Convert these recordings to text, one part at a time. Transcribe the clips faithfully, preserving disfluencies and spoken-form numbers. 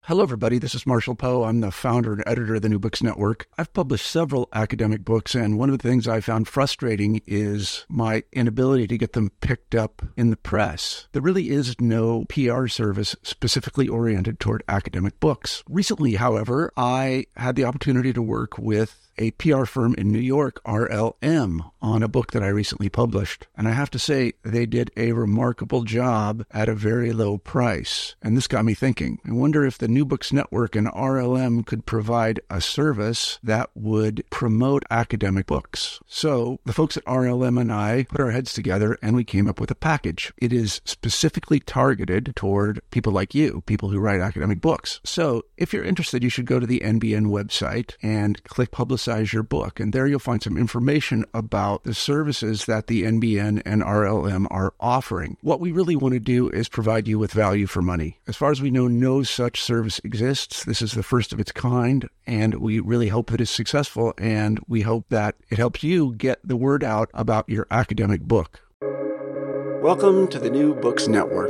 Hello, everybody. This is Marshall Poe. I'm the founder and editor of the New Books Network. I've published several academic books, and one of the things I found frustrating is my inability to get them picked up in the press. There really is no P R service specifically oriented toward academic books. Recently, however, I had the opportunity to work with a P R firm in New York, R L M, on a book that I recently published. And I have to say, they did a remarkable job at a very low price. And this got me thinking. I wonder if the New Books Network and R L M could provide a service that would promote academic books. So the folks at R L M and I put our heads together and we came up with a package. It is specifically targeted toward people like you, people who write academic books. So if you're interested, you should go to the N B N website and click Publicize your book. And there you'll find some information about the services that the N B N and R L M are offering. What we really want to do is provide you with value for money. As far as we know, no such service exists. This is the first of its kind, and we really hope that it's successful, and we hope that it helps you get the word out about your academic book. Welcome to the New Books Network.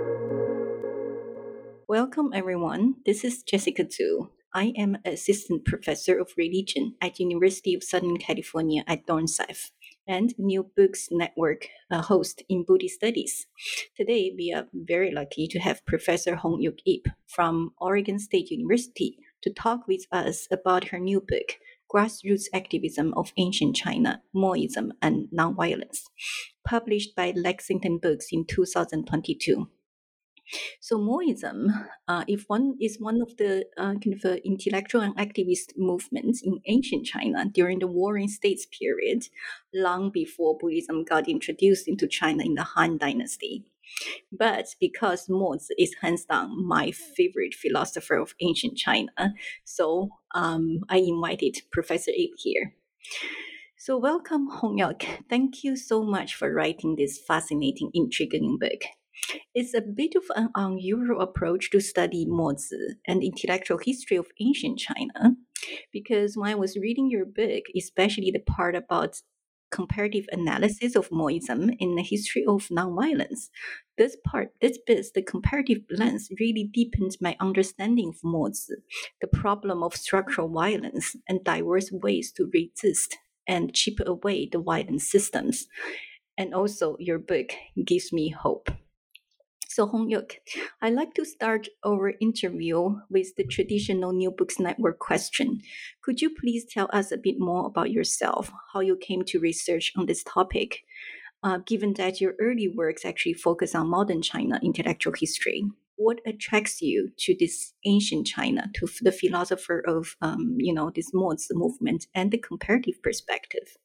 Welcome, everyone. This is Jessica Zhu. I am an assistant professor of religion at University of Southern California at Dornsife and New Books Network uh, host in Buddhist Studies. Today, we are very lucky to have Professor Hong-Yuk Ip from Oregon State University to talk with us about her new book, Grassroots Activism of Ancient China, Moism and Nonviolence, published by Lexington Books in two thousand twenty-two. So Moism uh, if one, is one of the uh, kind of uh, intellectual and activist movements in ancient China during the Warring States period, long before Buddhism got introduced into China in the Han Dynasty. But because Mo Zi is hands down my favorite philosopher of ancient China, so um, I invited Professor Ip here. So welcome, Hong-Yuk. Thank you so much for writing this fascinating, intriguing book. It's a bit of an unusual approach to study Mo Zi and intellectual history of ancient China, because when I was reading your book, especially the part about comparative analysis of Moism in the history of nonviolence, this part, this bit, the comparative lens, really deepened my understanding of Mo Zi, the problem of structural violence and diverse ways to resist and chip away the violent systems. And also, your book gives me hope. So Hong-Yuk, I'd like to start our interview with the traditional New Books Network question. Could you please tell us a bit more about yourself, how you came to research on this topic, uh, given that your early works actually focus on modern China intellectual history? What attracts you to this ancient China, to the philosopher of, um, you know, this Mo Zi movement and the comparative perspective?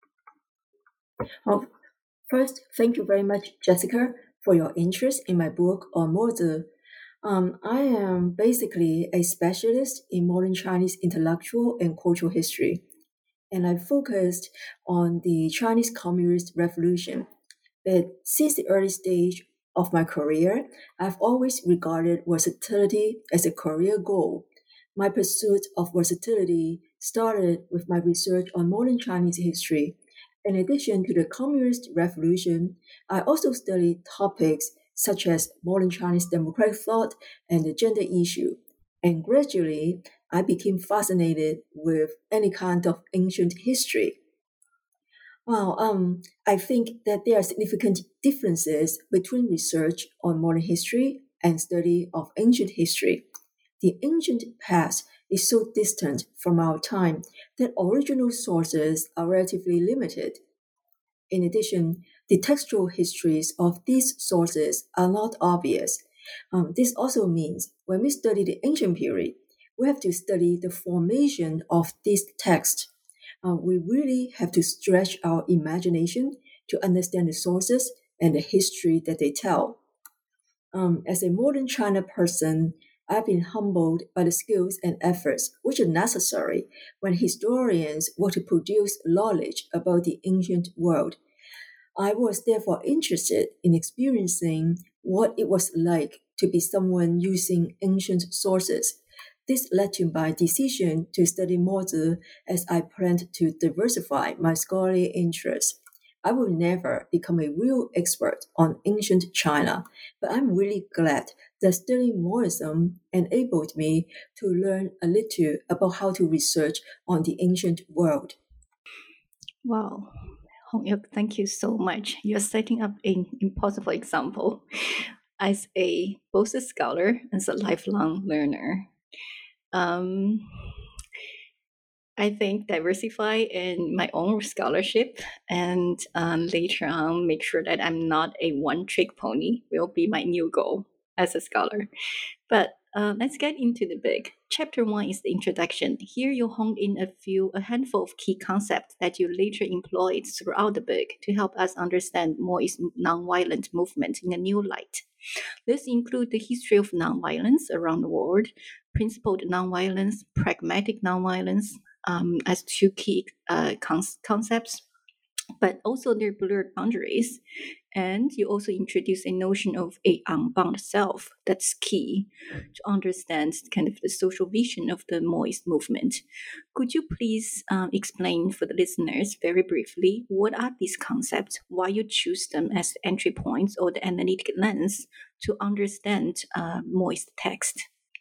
Well, first, thank you very much, Jessica, for your interest in my book on Mo Zi. Um, I am basically a specialist in modern Chinese intellectual and cultural history, and I focused on the Chinese Communist Revolution. But since the early stage of my career, I've always regarded versatility as a career goal. My pursuit of versatility started with my research on modern Chinese history. In addition to the Communist Revolution, I also studied topics such as modern Chinese democratic thought and the gender issue. And gradually, I became fascinated with any kind of ancient history. Well, um, I think that there are significant differences between research on modern history and study of ancient history. The ancient past is so distant from our time that original sources are relatively limited. In addition, the textual histories of these sources are not obvious. Um, this also means when we study the ancient period, we have to study the formation of this text. Uh, we really have to stretch our imagination to understand the sources and the history that they tell. Um, as a modern China person, I've been humbled by the skills and efforts which are necessary when historians want to produce knowledge about the ancient world. I was therefore interested in experiencing what it was like to be someone using ancient sources. This led to my decision to study Mo Zi as I planned to diversify my scholarly interests. I will never become a real expert on ancient China, but I'm really glad that studying Maoism enabled me to learn a little about how to research on the ancient world. Wow. Hong Yok, thank you so much. You're setting up an impossible example as a both a scholar and as a lifelong learner. Um, I think diversify in my own scholarship and um, later on make sure that I'm not a one-trick pony will be my new goal as a scholar. But uh, let's get into the book. Chapter one is the introduction. Here you honed in a few, a handful of key concepts that you later employed throughout the book to help us understand Maoist nonviolent movement in a new light. This includes the history of nonviolence around the world, principled nonviolence, pragmatic nonviolence, um, as two key uh, con- concepts, but also their blurred boundaries. And you also introduce a notion of a unbound self that's key to understand kind of the social vision of the Maoist movement. Could you please um, explain for the listeners very briefly what are these concepts, why you choose them as entry points or the analytic lens to understand uh, Maoist text?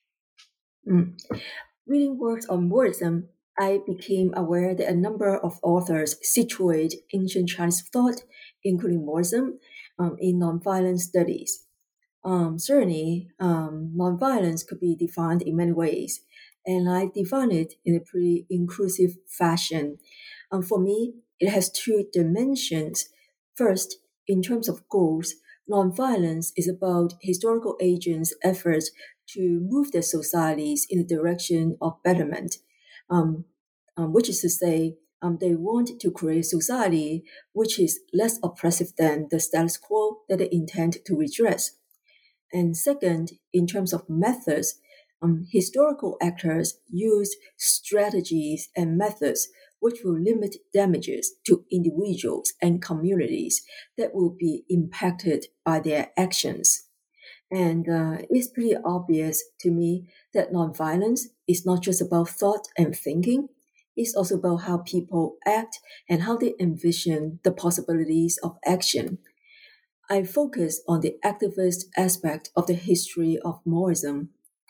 Mm. Reading works on Maoism, I became aware that a number of authors situate ancient Chinese thought, including Maoism, um, in nonviolent studies. Um, certainly, um, nonviolence could be defined in many ways, and I define it in a pretty inclusive fashion. Um, for me, it has two dimensions. First, in terms of goals, nonviolence is about historical agents' efforts to move their societies in the direction of betterment, um, um, which is to say, um, they want to create a society which is less oppressive than the status quo that they intend to redress. And second, in terms of methods, um, historical actors use strategies and methods which will limit damages to individuals and communities that will be impacted by their actions. And uh, it's pretty obvious to me that nonviolence is not just about thought and thinking, it's also about how people act and how they envision the possibilities of action. I focus on the activist aspect of the history of Maoism.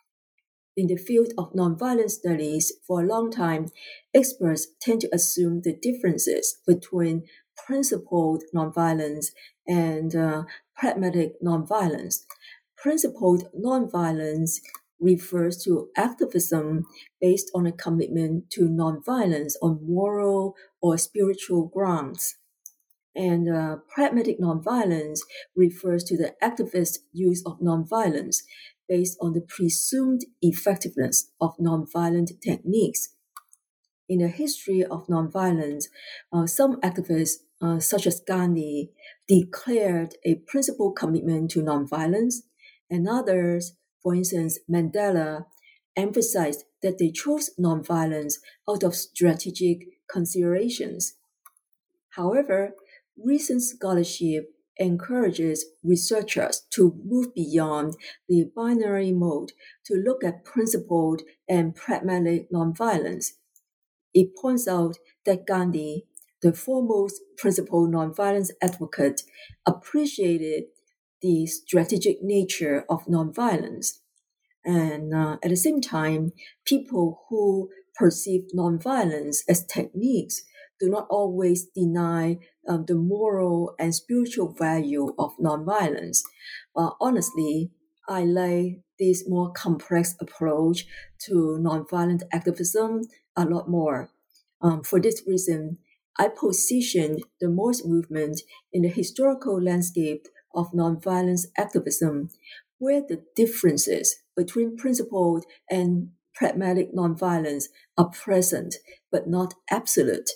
In the field of nonviolent studies, for a long time, experts tend to assume the differences between principled nonviolence and uh, pragmatic nonviolence. Principled nonviolence refers to activism based on a commitment to nonviolence on moral or spiritual grounds. And uh, pragmatic nonviolence refers to the activist use of nonviolence based on the presumed effectiveness of nonviolent techniques. In the history of nonviolence, uh, some activists, uh, such as Gandhi, declared a principled commitment to nonviolence, and others, for instance, Mandela, emphasized that they chose nonviolence out of strategic considerations. However, recent scholarship encourages researchers to move beyond the binary mode to look at principled and pragmatic nonviolence. It points out that Gandhi, the foremost principled nonviolence advocate, appreciated the strategic nature of nonviolence. And uh, at the same time, people who perceive nonviolence as techniques do not always deny um, the moral and spiritual value of nonviolence. Uh, honestly, I like this more complex approach to nonviolent activism a lot more. Um, for this reason, I positioned the Maoist movement in the historical landscape of nonviolence activism, where the differences between principled and pragmatic nonviolence are present but not absolute.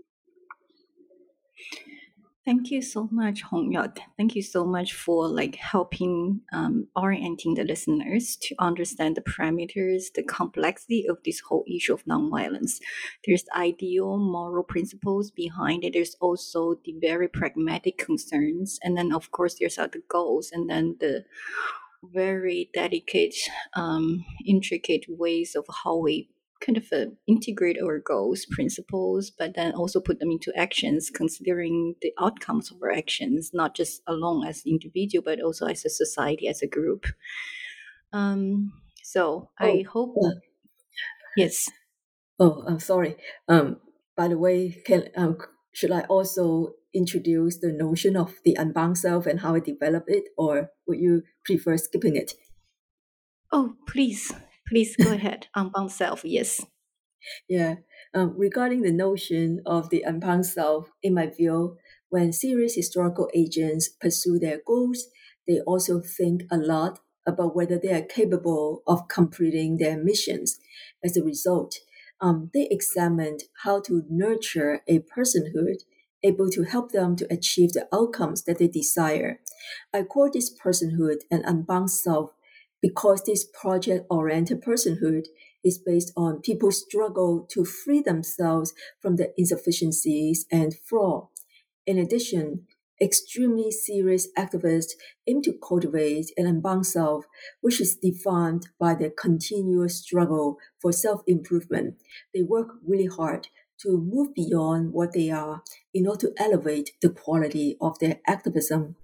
Thank you so much, Hong Yot. Thank you so much for like helping um, orienting the listeners to understand the parameters, the complexity of this whole issue of nonviolence. There's ideal moral principles behind it. There's also the very pragmatic concerns, and then of course there's other goals, and then the very delicate, um, intricate ways of how we kind of uh, integrate our goals, principles, but then also put them into actions, considering the outcomes of our actions, not just alone as individual, but also as a society, as a group. Um, so Oh, I hope, uh, yes. oh, I'm sorry. Um, by the way, can um, should I also introduce the notion of the unbound self and how I develop it, or would you prefer skipping it? Oh, please, please go ahead. Unbound self, yes. Yeah. Um, regarding the notion of the unbound self, in my view, when serious historical agents pursue their goals, they also think a lot about whether they are capable of completing their missions. As a result, um, they examined how to nurture a personhood able to help them to achieve the outcomes that they desire. I call this personhood an unbound self because this project oriented personhood is based on people's struggle to free themselves from the insufficiencies and flaw. In addition, extremely serious activists aim to cultivate an unbound self, which is defined by their continuous struggle for self improvement. They work really hard to move beyond what they are in order to elevate the quality of their activism.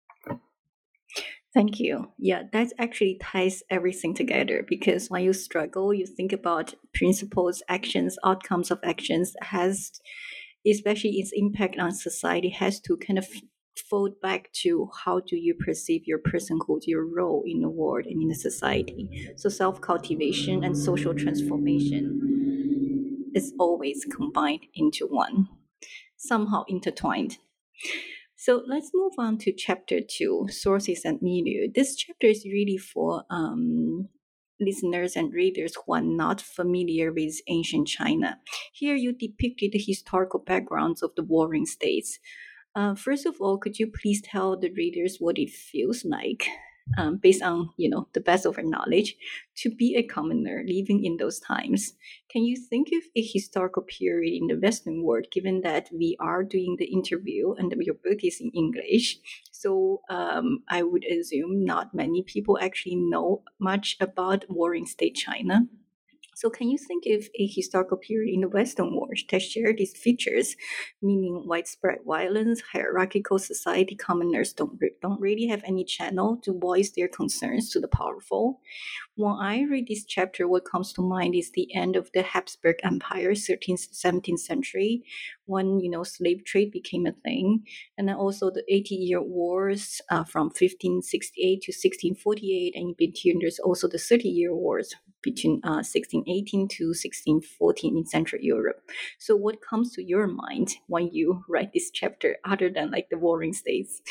Thank you. Yeah, that actually ties everything together because when you struggle, you think about principles, actions, outcomes of actions has, especially its impact on society, has to kind of fold back to how do you perceive your personhood, your role in the world and in the society. So self cultivation and social transformation is always combined into one, somehow intertwined. So let's move on to chapter two, sources and milieu. This chapter is really for um, listeners and readers who are not familiar with ancient China. Here you depicted the historical backgrounds of the warring states. Uh, first of all, could you please tell the readers what it feels like, um, based on you know the best of our knowledge, to be a commoner living in those times? Can you think of a historical period in the Western world, given that we are doing the interview and your book is in English? So um, I would assume not many people actually know much about warring state China. So, can you think of a historical period in the Western world that shared these features, meaning widespread violence, hierarchical society, commoners don't, re- don't really have any channel to voice their concerns to the powerful? When I read this chapter, what comes to mind is the end of the Habsburg Empire, thirteenth, seventeenth century, when you know slave trade became a thing, and then also the eighty-year wars uh, from fifteen sixty-eight to sixteen forty-eight, and in between there's also the thirty-year wars between uh, sixteen eighteen to sixteen fourteen in Central Europe. So, what comes to your mind when you write this chapter, other than like the warring states?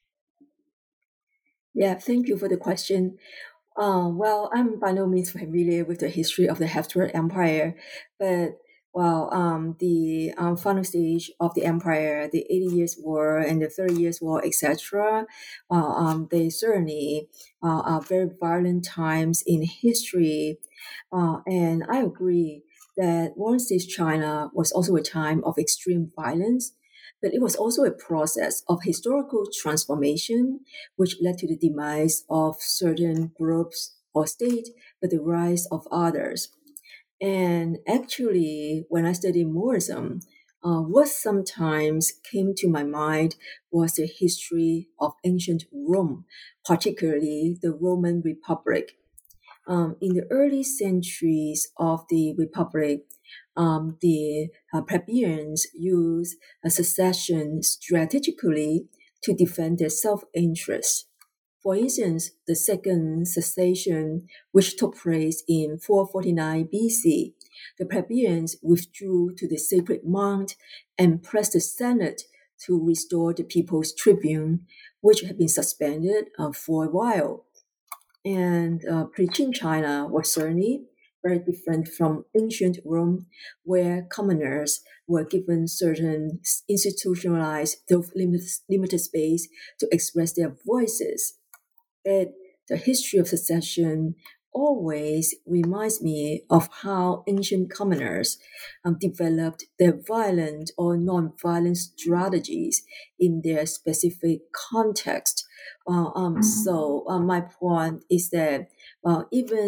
Yeah, thank you for the question. Uh, well, I'm by no means familiar with the history of the Habsburg Empire, but well, um, the um, final stage of the empire, the Eighty Years' War and the Thirty Years' War, et cetera, uh, um, they certainly uh, are very violent times in history, uh, and I agree that Warring States China was also a time of extreme violence, but it was also a process of historical transformation which led to the demise of certain groups or state, but the rise of others. And actually, when I studied Morism, uh, what sometimes came to my mind was the history of ancient Rome, particularly the Roman Republic. Um, in the early centuries of the Republic, um, the uh, plebeians used a secession strategically to defend their self-interest. For instance, the second secession, which took place in four forty-nine B C, the plebeians withdrew to the Sacred Mount and pressed the Senate to restore the People's Tribune, which had been suspended uh, for a while. And uh, preaching China was certainly very different from ancient Rome, where commoners were given certain institutionalized, though limited, limited space to express their voices. But the history of secession always reminds me of how ancient commoners um, developed their violent or non-violent strategies in their specific context. Uh, um, so uh, my point is that uh, even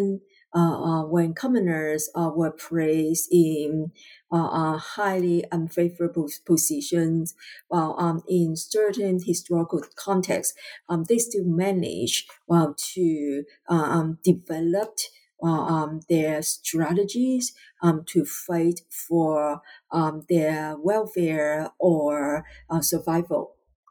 uh, uh, when commoners uh, were placed in uh, uh, highly unfavorable positions, while um, in certain historical contexts, um, they still managed well, to uh, um, develop uh, um, their strategies um, to fight for um, their welfare or uh, survival.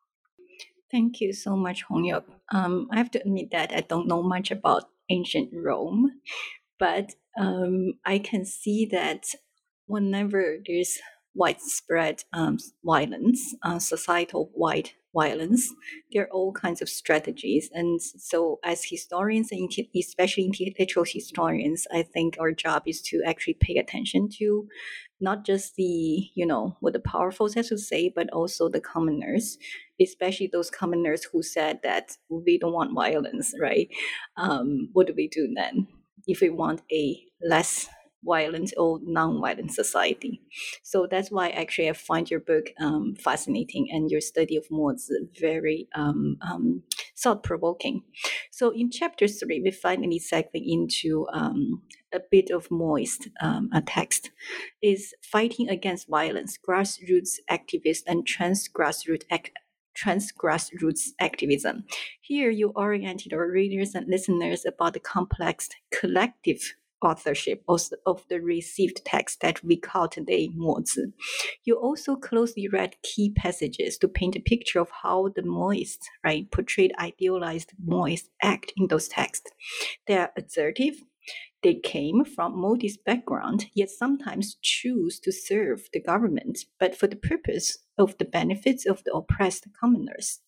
Thank you so much, Hongyuk. Um, I have to admit that I don't know much about ancient Rome, but um, I can see that whenever there's widespread um, violence, uh, societal wide violence, there are all kinds of strategies. And so, as historians, and especially intellectual historians, I think our job is to actually pay attention to not just the, you know, what the powerful has to say, but also the commoners, especially those commoners who said that we don't want violence, right? Um, what do we do then if we want a less violent or non-violent society? So that's why actually I find your book um, fascinating and your study of Mozi very um, um, thought-provoking. So in chapter three, we finally segue into um, a bit of moist um, a text, is fighting against violence, grassroots activists and trans grassroots act trans grassroots activism. Here you oriented our readers and listeners about the complex collective authorship of the, of the received text that we call today Mozi. You also closely read key passages to paint a picture of how the Moist, right, portrayed idealized Moist act in those texts. They are assertive. They came from modest background, yet sometimes choose to serve the government, but for the purpose of the benefits of the oppressed commoners.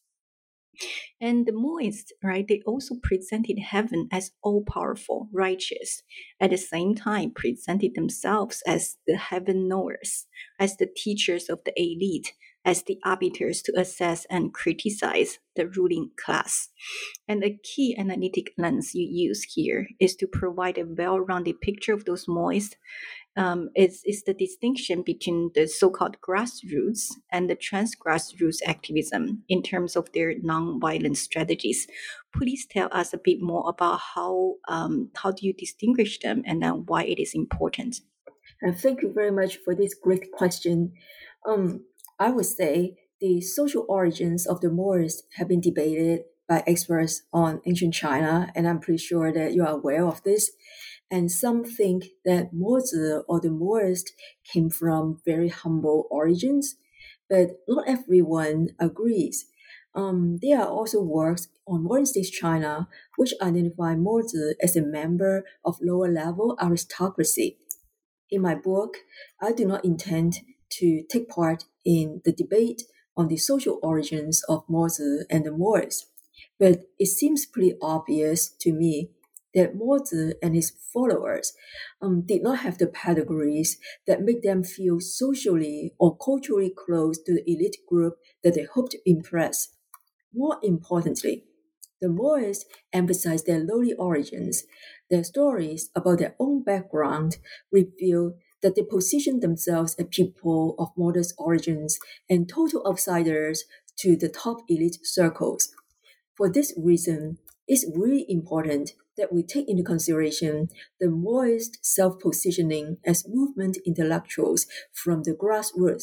And the Moist, right, they also presented heaven as all-powerful, righteous, at the same time presented themselves as the heaven knowers, as the teachers of the elite, as the arbiters to assess and criticize the ruling class. And a key analytic lens you use here is to provide a well-rounded picture of those Moist. Um, is, is the distinction between the so-called grassroots and the trans-grassroots activism in terms of their non-violent strategies. Please tell us a bit more about how um, how do you distinguish them and then why it is important. And thank you very much for this great question. Um, I would say the social origins of the Moors have been debated by experts on ancient China, and I'm pretty sure that you are aware of this. And some think that Mozi or the Moors came from very humble origins, but not everyone agrees. Um, there are also works on modern state China which identify Mozi as a member of lower level aristocracy. In my book, I do not intend to take part in the debate on the social origins of Mozi and the Moors, but it seems pretty obvious to me that Mozi and his followers um, did not have the pedigrees that make them feel socially or culturally close to the elite group that they hoped to impress. More importantly, the Moors emphasize their lowly origins. Their stories about their own background reveal that they position themselves as people of modest origins and total outsiders to the top elite circles. For this reason, it's really important that we take into consideration the Moist self-positioning as movement intellectuals from the grassroots.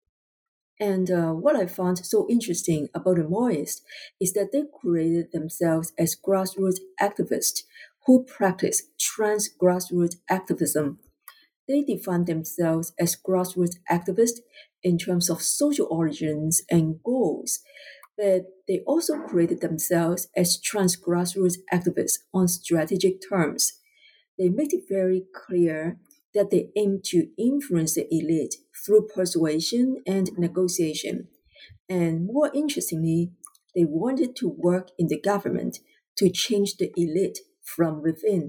And uh, what I found so interesting about the Moist is that they created themselves as grassroots activists who practice trans grassroots activism. They define themselves as grassroots activists in terms of social origins and goals, but they also created themselves as trans grassroots activists on strategic terms. They made it very clear that they aim to influence the elite through persuasion and negotiation. And more interestingly, they wanted to work in the government to change the elite from within.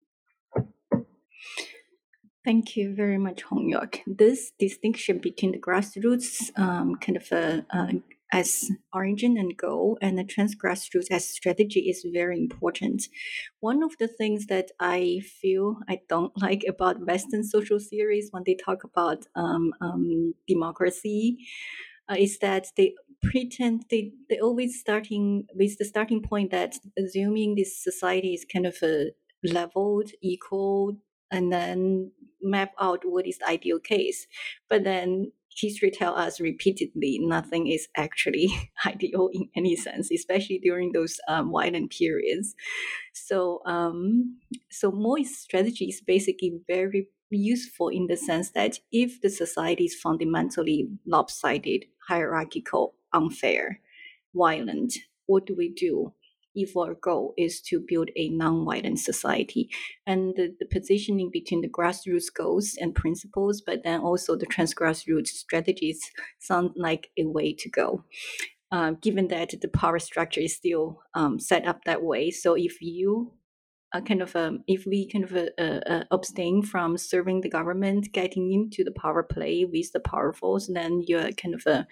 Thank you very much, Hongyuk. This distinction between the grassroots um, kind of a, uh, as origin and goal and the trans grassroots as strategy is very important. One of the things that I feel I don't like about Western social theories when they talk about um, um, democracy uh, is that they pretend they they always starting with the starting point that assuming this society is kind of a leveled, equal, and then map out what is the ideal case. But then history tells us repeatedly nothing is actually ideal in any sense, especially during those um, violent periods. So, um, so Moy's strategy is basically very useful in the sense that if the society is fundamentally lopsided, hierarchical, unfair, violent, what do we do? If our goal is to build a non-violent society, and the, the positioning between the grassroots goals and principles, but then also the transgrassroots strategies sound like a way to go. Uh, given that the power structure is still um, set up that way, so if you uh, kind of um, if we kind of uh, uh, abstain from serving the government, getting into the power play with the powerful, then you're kind of uh,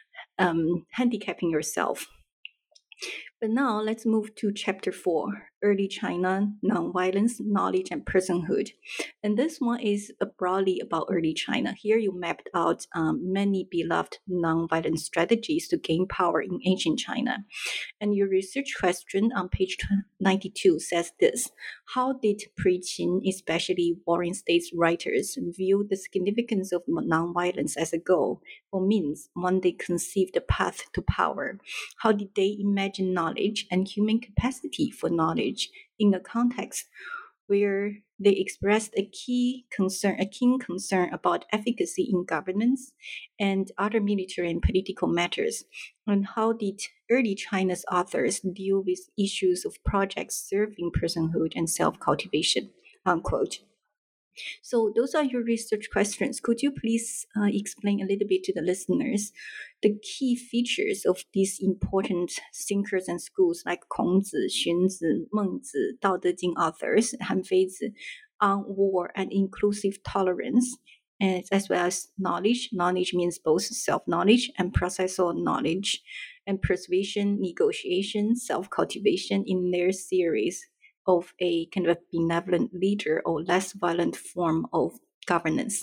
um, handicapping yourself. But now let's move to chapter four, Early China, Nonviolence, Knowledge, and Personhood. And this one is broadly about early China. Here you mapped out um, many beloved nonviolent strategies to gain power in ancient China. And your research question on page ninety-two says this: how did pre-Qin, especially Warring States writers, view the significance of nonviolence as a goal or means when they conceived the path to power? How did they imagine knowledge and human capacity for knowledge in a context where they expressed a key concern, a keen concern about efficacy in governance and other military and political matters? And how did early China's authors deal with issues of projects serving personhood and self-cultivation? Unquote. So those are your research questions. Could you please uh, explain a little bit to the listeners the key features of these important thinkers and schools like Kongzi, Xunzi, Mengzi, Dao De Jing authors, Han Feizi, on war and inclusive tolerance, and as well as knowledge? Knowledge means both self-knowledge and processual knowledge, and persuasion, negotiation, self-cultivation in their series of a kind of benevolent leader or less violent form of governance.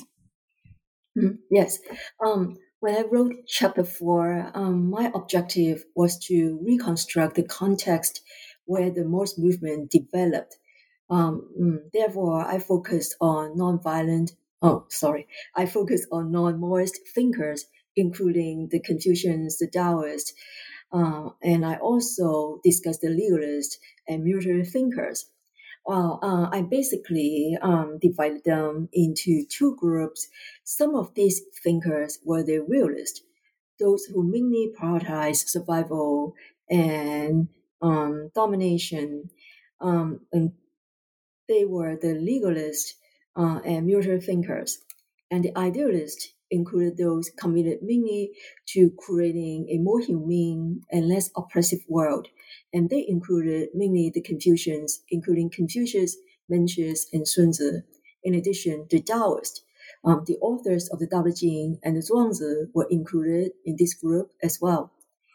Mm, yes. Um, when I wrote chapter four, um, my objective was to reconstruct the context where the Moorish movement developed. Um, mm, therefore, I focused on nonviolent, oh, sorry, I focused on non-Moorist thinkers, including the Confucians, the Taoists, uh, and I also discussed the legalist and military thinkers. Well, uh, I basically um, divided them into two groups. Some of these thinkers were the realists, those who mainly prioritize survival and um, domination, um, and they were the legalists uh, and military thinkers. And the idealists included those committed mainly to creating a more humane and less oppressive world. And they included mainly the Confucians, including Confucius, Mencius, and Sunzi. In addition, the Taoists, um, the authors of the Tao Te Ching and the Zhuangzi were included in this group as well.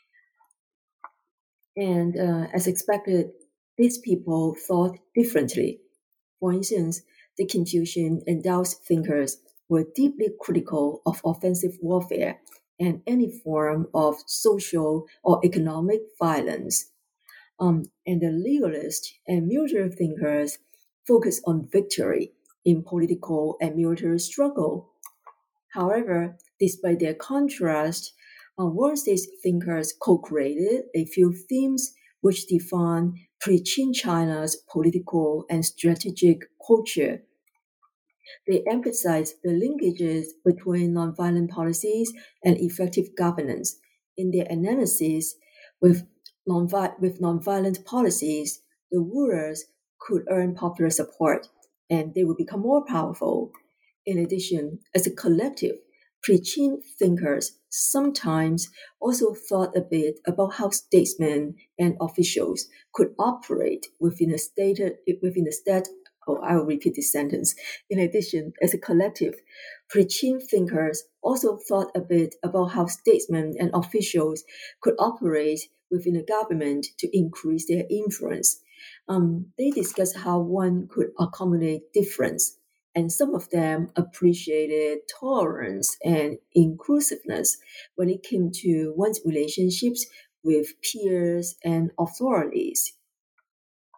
And uh, as expected, these people thought differently. For instance, the Confucian and Taoist thinkers were deeply critical of offensive warfare and any form of social or economic violence. Um, and the legalist and military thinkers focused on victory in political and military struggle. However, despite their contrast, uh, Warring States thinkers co-created a few themes which define pre-Qin China's political and strategic culture. They emphasize the linkages between nonviolent policies and effective governance. In their analysis, with, nonvi- with nonviolent policies, the rulers could earn popular support and they would become more powerful. In addition, as a collective, pre-Qin thinkers sometimes also thought a bit about how statesmen and officials could operate within a state, within a state Oh, I will repeat this sentence. In addition, as a collective, pre-Qin thinkers also thought a bit about how statesmen and officials could operate within a government to increase their influence. Um, they discussed how one could accommodate difference, and some of them appreciated tolerance and inclusiveness when it came to one's relationships with peers and authorities.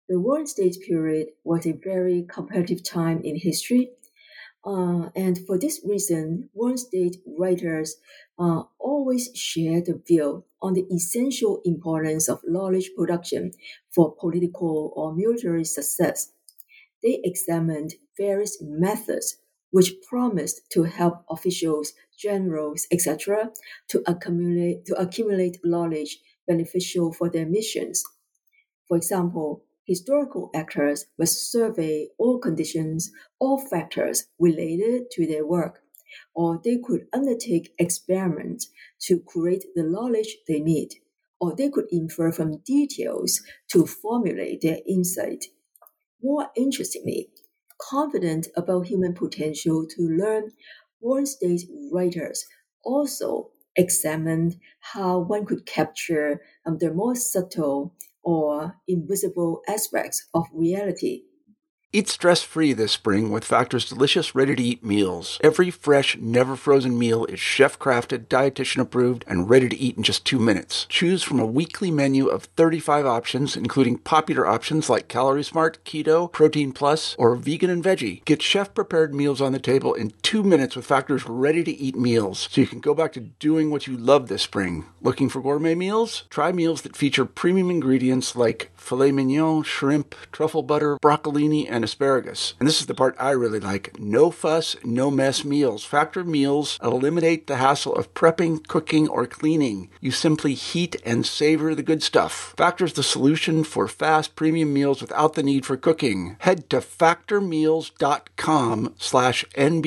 the Warring States period was a very competitive time in history. Uh, and for this reason, Warring State writers uh, always share the view on the essential importance of knowledge production for political or military success. They examined various methods which promised to help officials, generals, et cetera, to accumulate to accumulate knowledge beneficial for their missions. For example, historical actors must survey all conditions, all factors related to their work, or they could undertake experiments to create the knowledge they need, or they could infer from details to formulate their insight. More interestingly, confident about human potential to learn, Warring States writers also examined how one could capture um, the more subtle or invisible aspects of reality. Eat stress-free this spring with Factor's delicious, ready-to-eat meals. Every fresh, never-frozen meal is chef-crafted, dietitian-approved, and ready to eat in just two minutes. Choose from a weekly menu of thirty-five options, including popular options like Calorie Smart, Keto, Protein Plus, or Vegan and Veggie. Get chef-prepared meals on the table in two minutes with Factor's ready-to-eat meals, so you can go back to doing what you love this spring. Looking for gourmet meals? Try meals that feature premium ingredients like filet mignon, shrimp, truffle butter, broccolini, and asparagus. And this is the part I really like. No fuss, no mess meals. Factor meals eliminate the hassle of prepping, cooking, or cleaning. You simply heat and savor the good stuff. Factor's the solution for fast premium meals without the need for cooking. Head to factormeals.com slash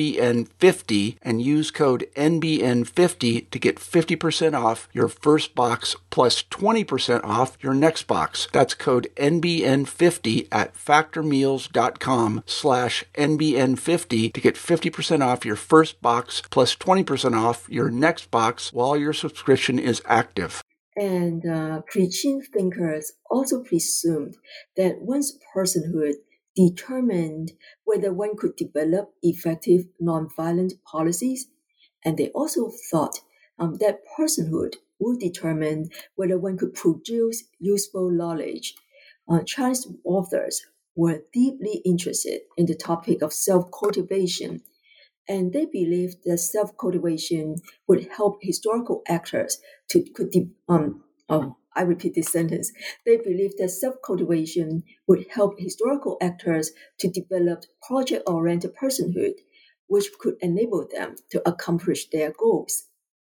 NBN50 and use code N B N fifty to get fifty percent off your first box plus twenty percent off your next box. That's code N B N fifty at factormeals.com slash NBN50 to get fifty percent off your first box plus twenty percent off your next box while your subscription is active. And uh, preaching thinkers also presumed that one's personhood determined whether one could develop effective nonviolent policies, and they also thought um, that personhood would determine whether one could produce useful knowledge. Uh, Chinese authors were deeply interested in the topic of self-cultivation, and they believed that self-cultivation would help historical actors to could de- um oh I repeat this sentence. They believed that self-cultivation would help historical actors to develop project-oriented personhood, which could enable them to accomplish their goals.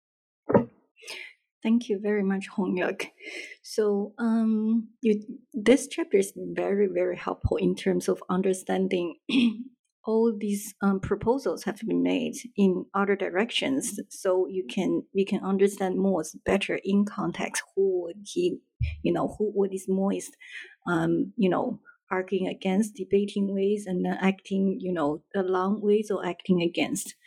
Thank you very much, Hongyuk. So um, you, this chapter is very, very helpful in terms of understanding all these um, proposals have been made in other directions, so you can we can understand more better in context who would he, you know, who would is most, um, you know, arguing against, debating ways, and then acting, you know, along ways or acting against.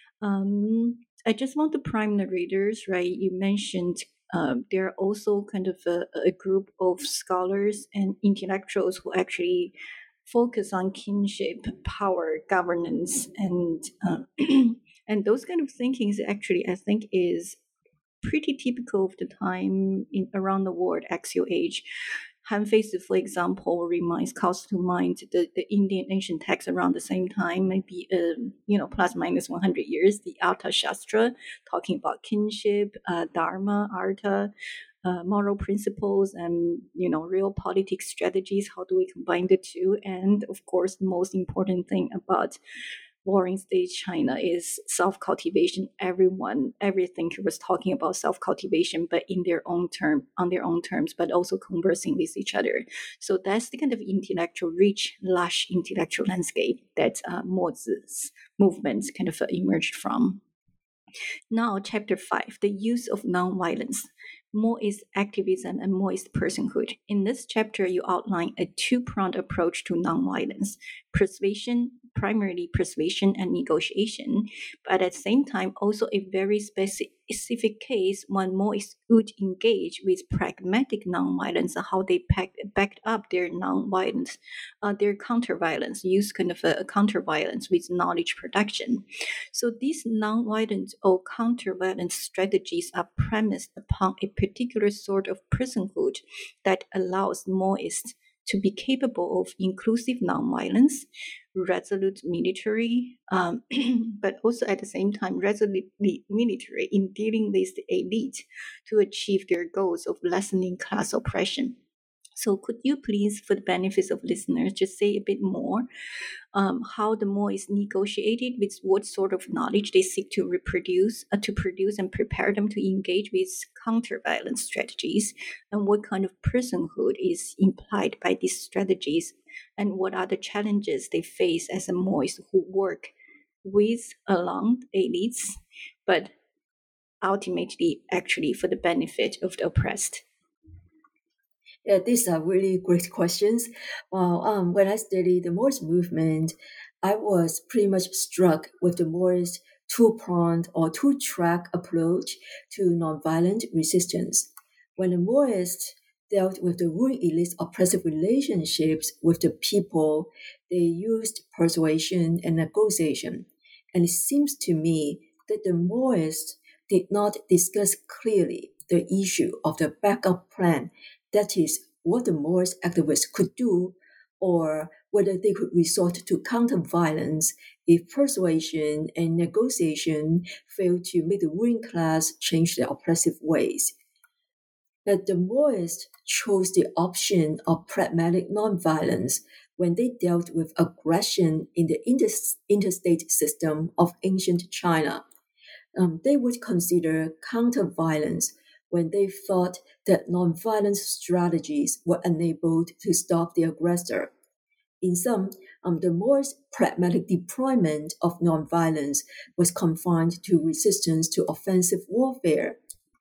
Um, I just want to prime the readers, right? You mentioned um, there are also kind of a, a group of scholars and intellectuals who actually focus on kinship, power, governance, and uh, and those kind of thinkings actually, I think, is pretty typical of the time in around the world, axial age. Han Feizi, for example, reminds calls to mind the, the Indian ancient texts around the same time, maybe um, you know plus minus one hundred years. The Artha Shastra talking about kinship, uh, dharma, artha, uh, moral principles, and you know real politics strategies. How do we combine the two? And of course, the most important thing about Warring States China is self-cultivation. Everyone, every thinker was talking about self-cultivation, but in their own term, on their own terms, but also conversing with each other. So that's the kind of intellectual, rich, lush intellectual landscape that uh, Mozi's movement kind of uh, emerged from. Now, chapter five, the use of nonviolence. Mo is activism and Mo is personhood. In this chapter, you outline a two-pronged approach to nonviolence: persuasion, primarily persuasion and negotiation, but at the same time, also a very specific case when Mo is would engage with pragmatic nonviolence, how they pack, backed up their nonviolence, uh, their counterviolence, use kind of a, a counterviolence with knowledge production. So these nonviolent or counterviolence strategies are premised upon a particular sort of personhood that allows Moists to be capable of inclusive nonviolence, resolute military, um, but also at the same time resolutely military in dealing with the elite to achieve their goals of lessening class oppression. So could you please, for the benefits of listeners, just say a bit more um, how the Mo is negotiated, with what sort of knowledge they seek to reproduce, uh, to produce and prepare them to engage with counter-violence strategies, and what kind of personhood is implied by these strategies, and what are the challenges they face as a Moist who work with, along elites, but ultimately actually for the benefit of the oppressed. Yeah, these are really great questions. Well, um, when I studied the Moist movement, I was pretty much struck with the Moist two-pronged or two-track approach to nonviolent resistance. When the Moist dealt with the ruling elite's oppressive relationships with the people, they used persuasion and negotiation. And it seems to me that the Moist did not discuss clearly the issue of the backup plan, that is, what the Moist activists could do, or whether they could resort to counter-violence if persuasion and negotiation failed to make the ruling class change their oppressive ways. But the Moist chose the option of pragmatic nonviolence when they dealt with aggression in the inter- interstate system of ancient China. Um, they would consider counter-violence when they thought that nonviolent strategies were unable to stop the aggressor. In sum, um, the more pragmatic deployment of nonviolence was confined to resistance to offensive warfare.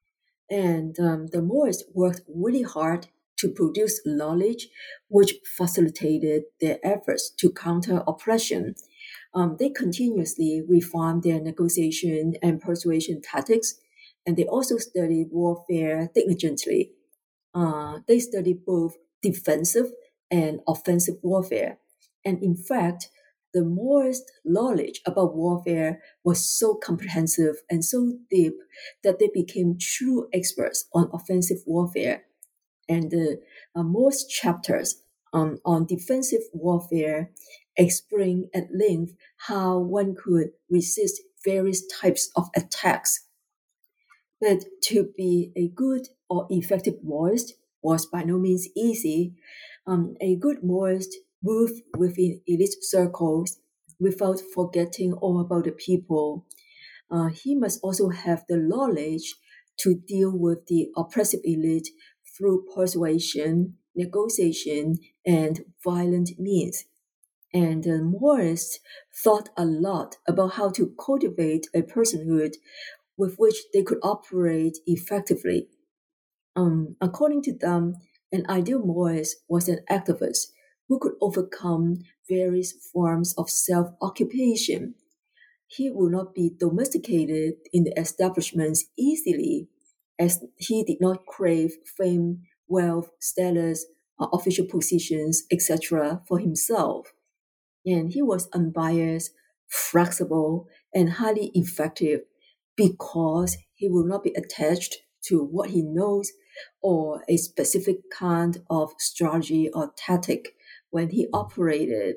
And um, the Moors worked really hard to produce knowledge which facilitated their efforts to counter oppression. Um, they continuously refined their negotiation and persuasion tactics, and they also studied warfare diligently. Uh, they studied both defensive and offensive warfare. And in fact, the Moors' knowledge about warfare was so comprehensive and so deep that they became true experts on offensive warfare. And the uh, Moors chapters um, on defensive warfare explain at length how one could resist various types of attacks. But to be a good or effective Moist was by no means easy. Um, a good Moist moved within elite circles without forgetting all about the people. Uh, he must also have the knowledge to deal with the oppressive elite through persuasion, negotiation, and violent means. And uh, Morris thought a lot about how to cultivate a personhood with which they could operate effectively. Um, according to them, an ideal Morris was an activist who could overcome various forms of self-occupation. He would not be domesticated in the establishments easily, as he did not crave fame, wealth, status, uh, official positions, et cetera for himself. And he was unbiased, flexible, and highly effective because he will not be attached to what he knows or a specific kind of strategy or tactic when he operated.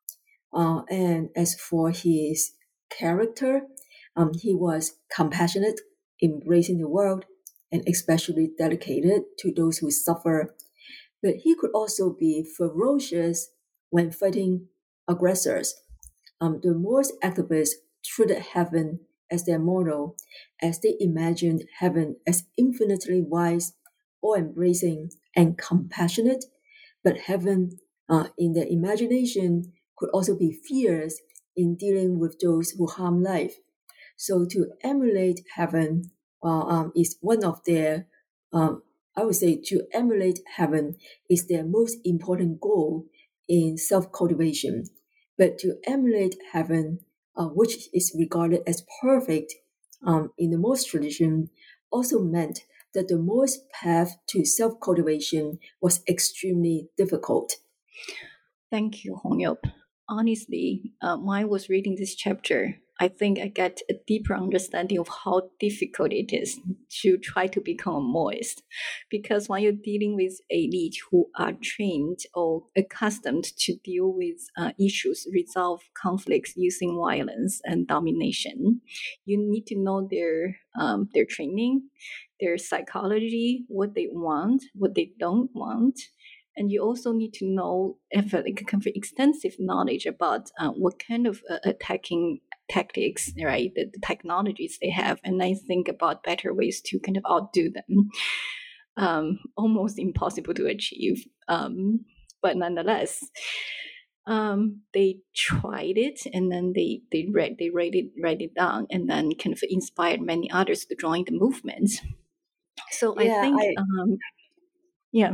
Uh, and as for his character, um, he was compassionate, embracing the world, and especially dedicated to those who suffer. But he could also be ferocious when fighting aggressors. Um, the Moors activists treated heaven as their model, as they imagined heaven as infinitely wise, all-embracing, and compassionate. But heaven, uh, in their imagination, could also be fierce in dealing with those who harm life. So to emulate heaven uh, um, is one of their, um, I would say, to emulate heaven is their most important goal in self-cultivation. But to emulate heaven, uh, which is regarded as perfect um, in the Moist tradition, also meant that the Moist path to self-cultivation was extremely difficult. Thank you, Hongyup. honestly, uh, when I was reading this chapter, I think I get a deeper understanding of how difficult it is to try to become a Maoist. Because when you're dealing with elite who are trained or accustomed to deal with uh, issues, resolve conflicts using violence and domination, you need to know their um, their training, their psychology, what they want, what they don't want. And you also need to know, have a, like, kind of extensive knowledge about uh, what kind of uh, attacking tactics, right, the, the technologies they have, and then think about better ways to kind of outdo them. Um, almost impossible to achieve, um, but nonetheless, um, they tried it, and then they they read they write it write it down, and then kind of inspired many others to join the movement. So Yeah, I think, I um, yeah.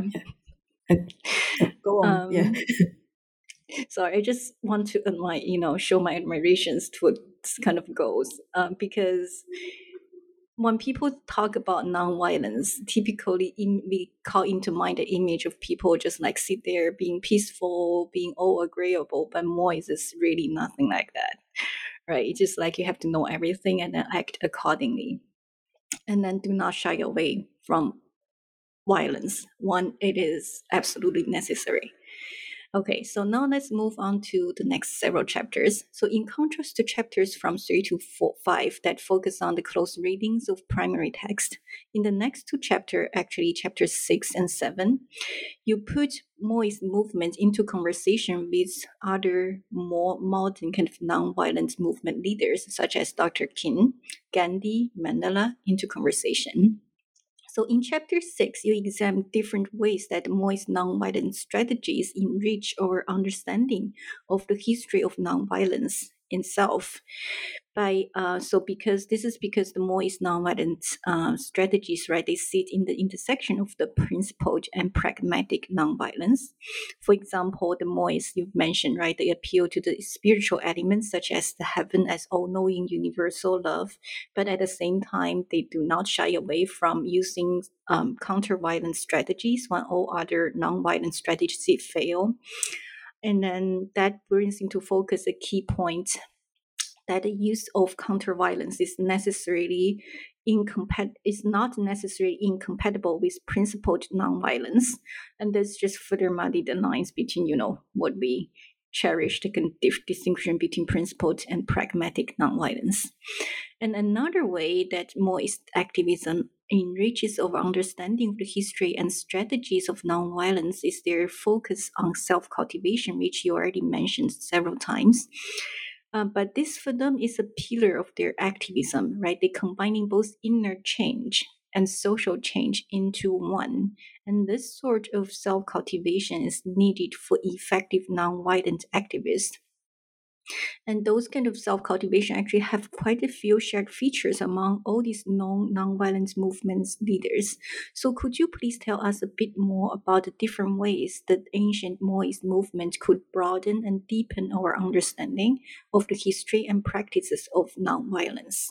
go on. Um, yeah. So I just want to admire, you know, show my admirations towards this kind of goals, um, because when people talk about nonviolence, typically in, we call into mind the image of people just like sit there being peaceful, being all agreeable, but Moist is really nothing like that, right? It's just like you have to know everything and then act accordingly, and then do not shy away from violence when it is absolutely necessary. Okay, so now let's move on to the next several chapters. So in contrast to chapters from three to four, five that focus on the close readings of primary text, in the next two chapters, actually chapters six and seven, you put Moist movement into conversation with other more modern kind of non-violent movement leaders, such as Doctor King, Gandhi, Mandela, into conversation. So in chapter six, you examine different ways that Moist nonviolent strategies enrich our understanding of the history of nonviolence itself. By uh, so because this is because the Moist nonviolent uh, strategies, right, they sit in the intersection of the principled and pragmatic nonviolence. For example, the Moist you've mentioned, right, they appeal to the spiritual elements such as the heaven as all-knowing universal love, but at the same time, they do not shy away from using um, counter-violent strategies when all other non-violent strategies fail. And then that brings into focus a key point that the use of counter-violence is necessarily incompat- is not necessarily incompatible with principled nonviolence, and this just further muddy the lines between, you know, what we cherish, the distinction between principled and pragmatic nonviolence. And another way that Moist activism enriches our understanding of the history and strategies of nonviolence is their focus on self-cultivation, which you already mentioned several times. Uh, but this for them is a pillar of their activism, right? They're combining both inner change and social change into one. And this sort of self-cultivation is needed for effective non-violent activists. And those kind of self-cultivation actually have quite a few shared features among all these non non-violence movements leaders. So could you please tell us a bit more about the different ways that ancient Moist movement could broaden and deepen our understanding of the history and practices of non-violence?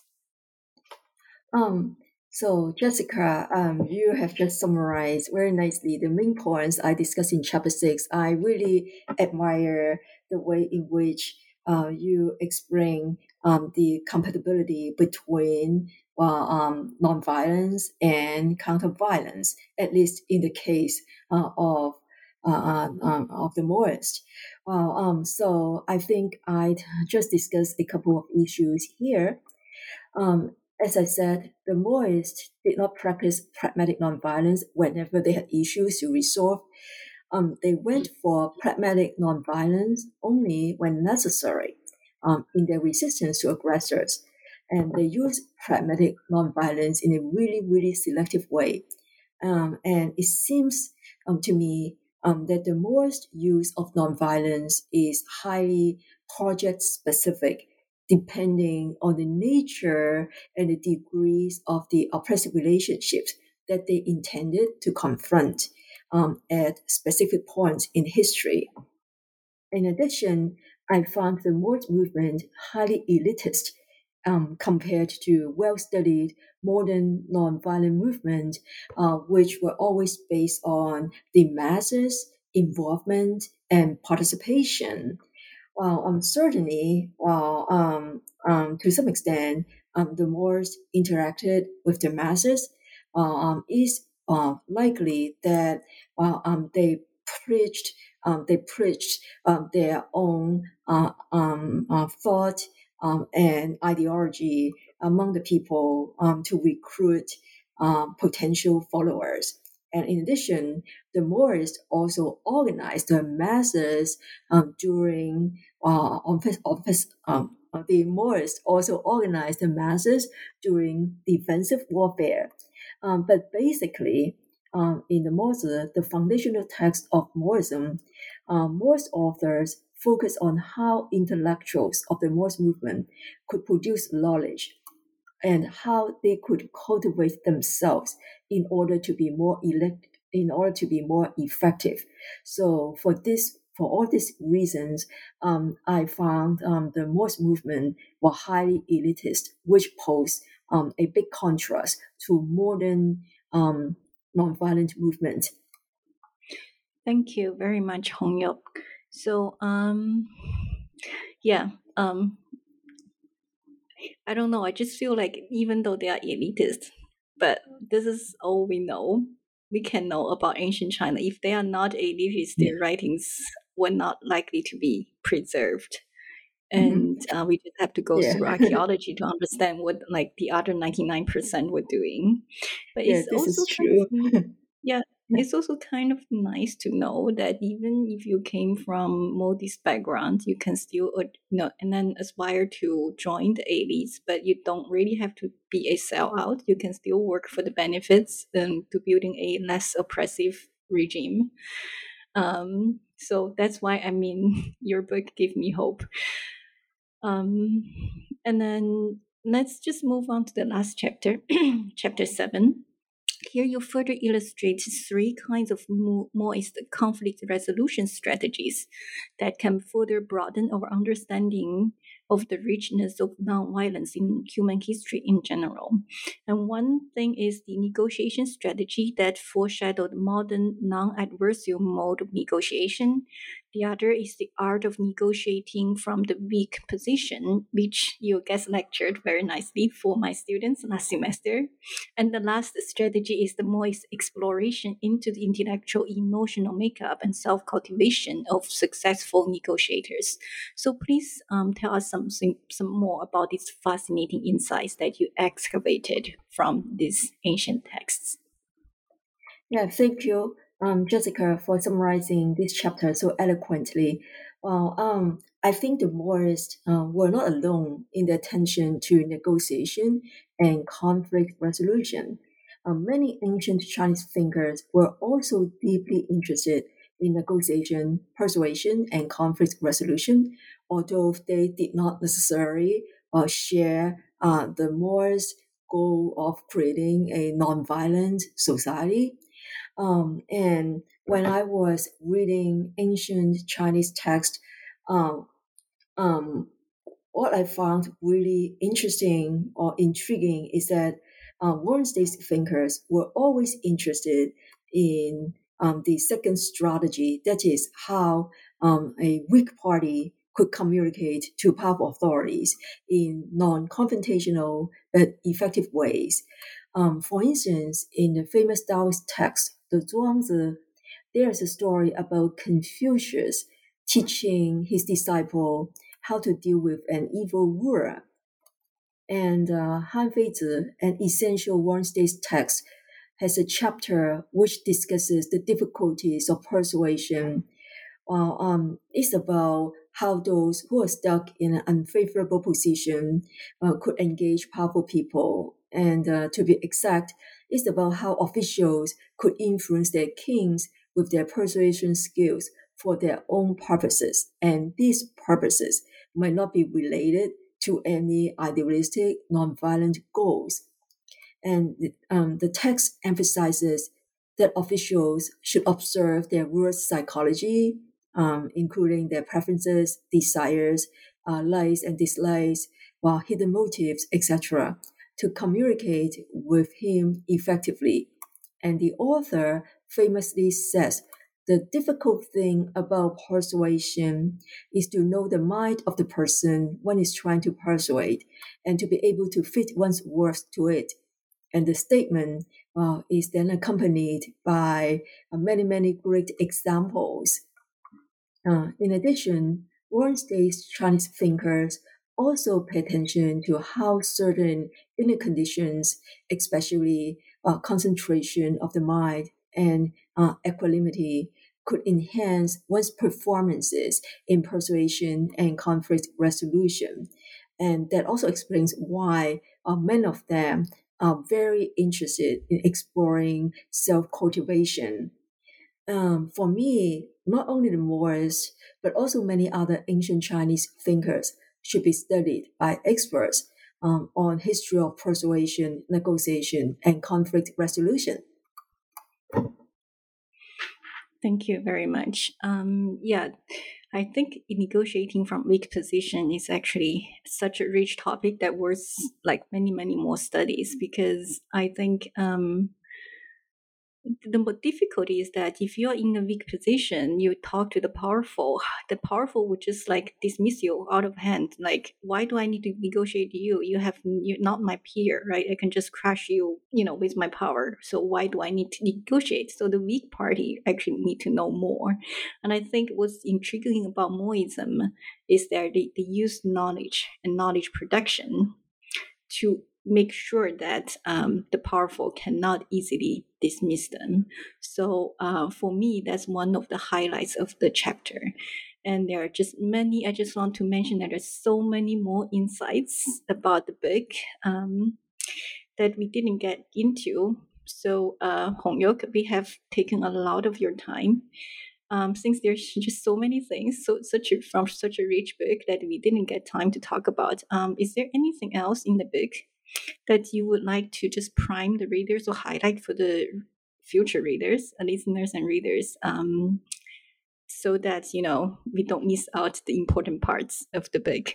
Um, so Jessica, um, you have just summarized very nicely the main points I discussed in chapter six. I really admire the way in which uh, you explain um, the compatibility between uh, um, nonviolence and counterviolence, at least in the case uh, of uh, um, um, of the Maoist. Well, um, so I think I'd just discuss a couple of issues here. Um, as I said, the Maoists did not practice pragmatic nonviolence whenever they had issues to resolve. Um, they went for pragmatic nonviolence only when necessary um, in their resistance to aggressors. And they used pragmatic nonviolence in a really, really selective way. Um, and it seems um, to me um, that the Maoist use of nonviolence is highly project specific, depending on the nature and the degrees of the oppressive relationships that they intended to confront um, at specific points in history. In addition, I found the Maoist movement highly elitist um, compared to well-studied modern nonviolent movement, uh, which were always based on the masses, involvement, and participation. Well, um, certainly, well, um, um, to some extent, um, the Moors interacted with the masses. Uh, um, is uh, likely that uh, um, they preached, um, they preached um, their own uh, um, uh, thought um, and ideology among the people um, to recruit um, potential followers. And in addition, the Moors also organized the masses um, during uh, office, office, um, uh, the Moors also organized the masses during defensive warfare. Um, but basically, um, in the Mosul, the foundational text of Morism, um, Moors authors focus on how intellectuals of the Moors movement could produce knowledge and how they could cultivate themselves in order to be more elect, in order to be more effective. So for this, for all these reasons, um, I found um, the Moors movement were highly elitist, which posed um, a big contrast to modern um, nonviolent movement. Thank you very much, Hong Yok. So, um, yeah, um, I don't know. I just feel like even though they are elitist, but this is all we know. We can know about ancient China. If they are not elitist, their writings were not likely to be preserved. And uh, we just have to go Yeah. through archaeology to understand what like the other ninety-nine percent were doing. But Yeah, it's this also is kind of true. yeah, Yeah. it's also kind of nice to know that even if you came from modest background, you can still uh, you know and then aspire to join the elites, but you don't really have to be a sellout. You can still work for the benefits um, to building a less oppressive regime. Um, so that's why I mean your book gave me hope. Um, and then let's just move on to the last chapter, chapter seven. Here you further illustrate three kinds of Moist conflict resolution strategies that can further broaden our understanding of the richness of nonviolence in human history in general. And one thing is the negotiation strategy that foreshadowed modern non-adversarial mode of negotiation. The other is the art of negotiating from the weak position, which you guest lectured very nicely for my students last semester. And the last strategy is the moist exploration into the intellectual, emotional makeup and self-cultivation of successful negotiators. So please um, tell us something, some more about these fascinating insights that you excavated from these ancient texts. Yeah, thank you, um, Jessica, for summarizing this chapter so eloquently. Well, um, I think the Moors uh, were not alone in their attention to negotiation and conflict resolution. Uh, many ancient Chinese thinkers were also deeply interested in negotiation, persuasion, and conflict resolution, although they did not necessarily uh, share uh, the Moors' goal of creating a nonviolent society. Um, and when I was reading ancient Chinese text, um, um, what I found really interesting or intriguing is that uh, Warren States thinkers were always interested in um, the second strategy, that is how um, a weak party could communicate to powerful authorities in non-confrontational but effective ways. Um, for instance, in the famous Taoist text, the Zhuangzi, there's a story about Confucius teaching his disciple how to deal with an evil ruler. And uh, Han Feizi, an essential Warren States text, has a chapter which discusses the difficulties of persuasion. Uh, um, it's about how those who are stuck in an unfavorable position uh, could engage powerful people. And uh, to be exact, it's about how officials could influence their kings with their persuasion skills for their own purposes. And these purposes might not be related to any idealistic nonviolent goals. And um, the text emphasizes that officials should observe their rulers' psychology, um, including their preferences, desires, uh, likes and dislikes, while hidden motives, et cetera, to communicate with him effectively. And the author famously says the difficult thing about persuasion is to know the mind of the person one is trying to persuade and to be able to fit one's words to it. And the statement uh, is then accompanied by uh, many, many great examples. Uh, in addition, Warren State's Chinese thinkers also pay attention to how certain inner conditions, especially uh, concentration of the mind and uh, equanimity, could enhance one's performances in persuasion and conflict resolution. And that also explains why uh, many of them are very interested in exploring self-cultivation. Um, for me, not only the Moors, but also many other ancient Chinese thinkers should be studied by experts um, on history of persuasion, negotiation, and conflict resolution. Thank you very much. Um, yeah, I think negotiating from weak position is actually such a rich topic that worth like many, many more studies, because I think um, the more difficulty is that if you're in a weak position, you talk to the powerful, the powerful would just like dismiss you out of hand. Like, why do I need to negotiate you? You have, you're not my peer, right? I can just crush you, you know, with my power. So why do I need to negotiate? So the weak party actually need to know more. And I think what's intriguing about Moism is that they, they use knowledge and knowledge production to make sure that um, the powerful cannot easily dismiss them. So uh, for me, that's one of the highlights of the chapter. And there are just many, I just want to mention that there's so many more insights about the book um, that we didn't get into. So uh, Hongyuk, we have taken a lot of your time. Um, since there's just so many things, so such a, from such a rich book that we didn't get time to talk about. Um, is there anything else in the book that you would like to just prime the readers or highlight for the future readers, listeners and readers, um, so that, you know, we don't miss out the important parts of the book?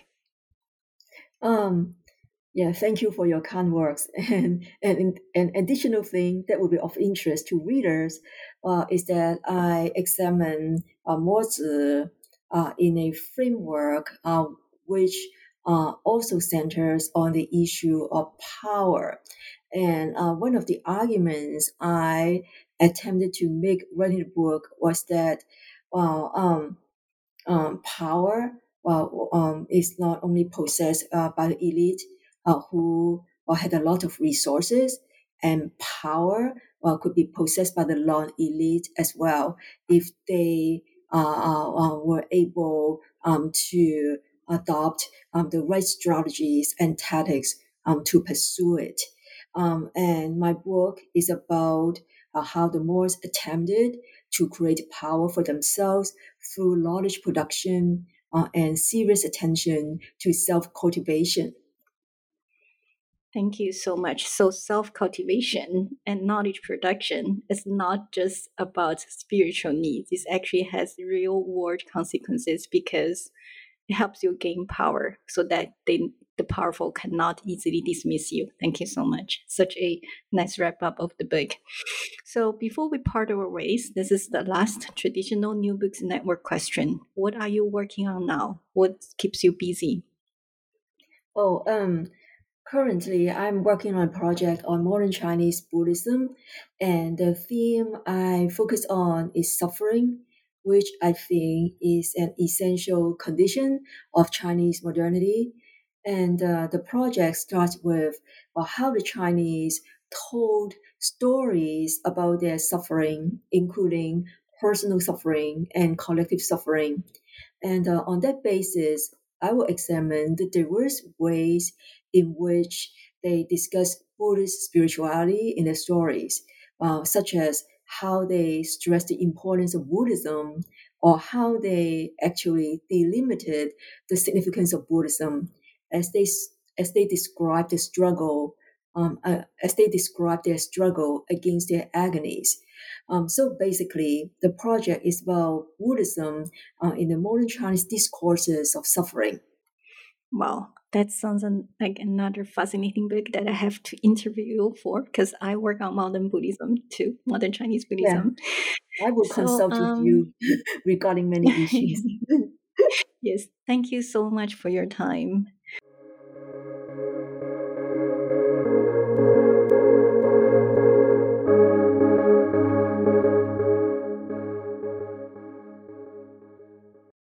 Um, yeah, thank you for your kind words. And, and an additional thing that would be of interest to readers uh, is that I examine uh, Mozi uh, in a framework uh, which uh, also centers on the issue of power. And uh, one of the arguments I attempted to make writing the book was that well, um, um, power well, um, is not only possessed uh, by the elite uh, who uh, had a lot of resources, and power uh, could be possessed by the non-elite as well if they uh, uh, were able um, to adopt um, the right strategies and tactics um, to pursue it. Um, and my book is about uh, how the Moors attempted to create power for themselves through knowledge production uh, and serious attention to self-cultivation. Thank you so much. So self-cultivation and knowledge production is not just about spiritual needs. It actually has real-world consequences because it helps you gain power so that they, the powerful cannot easily dismiss you. Thank you so much. Such a nice wrap-up of the book. So before we part our ways, this is the last traditional New Books Network question. What are you working on now? What keeps you busy? Oh, um, currently I'm working on a project on modern Chinese Buddhism, and the theme I focus on is suffering, which I think is an essential condition of Chinese modernity. And uh, the project starts with uh, how the Chinese told stories about their suffering, including personal suffering and collective suffering. And uh, on that basis, I will examine the diverse ways in which they discuss Buddhist spirituality in their stories, uh, such as how they stress the importance of Buddhism or how they actually delimited the significance of Buddhism as they as they describe the struggle, um, uh, as they describe their struggle against their agonies. Um, so basically, the project is about Buddhism uh, in the modern Chinese discourses of suffering. Wow, that sounds an, like another fascinating book that I have to interview you for, because I work on modern Buddhism too, modern Chinese Buddhism. I will So, consult with um, you regarding many issues. yes, thank you so much for your time.